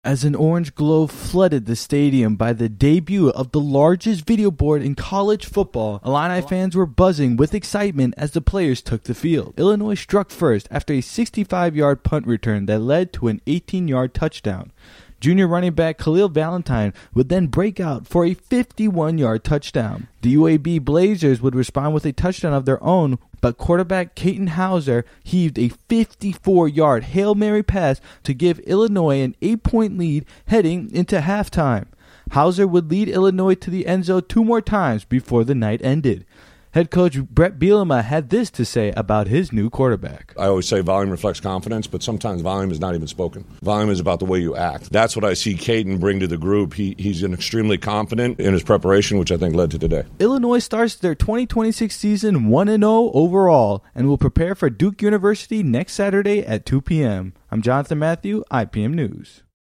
As an orange glow flooded the stadium by the debut of the largest video board in college football, Illini fans were buzzing with excitement as the players took the field. Illinois struck first after a 65-yard punt return that led to an 18-yard touchdown. Junior running back Khalil Valentine would then break out for a 51-yard touchdown. The UAB Blazers would respond with a touchdown of their own, but quarterback Katin Houser heaved a 54-yard Hail Mary pass to give Illinois an 8-point lead heading into halftime. Houser would lead Illinois to the end zone 2 more times before the night ended. Head coach Brett Bielema had this to say about his new quarterback. I always say volume reflects confidence, but sometimes volume is not even spoken. Volume is about the way you act. That's what I see Katin bring to the group. He's extremely confident in his preparation, which I think led to today. Illinois starts their 2026 season 1-0 overall and will prepare for Duke University next Saturday at 2 p.m. I'm Jonathan Matthew, IPM News.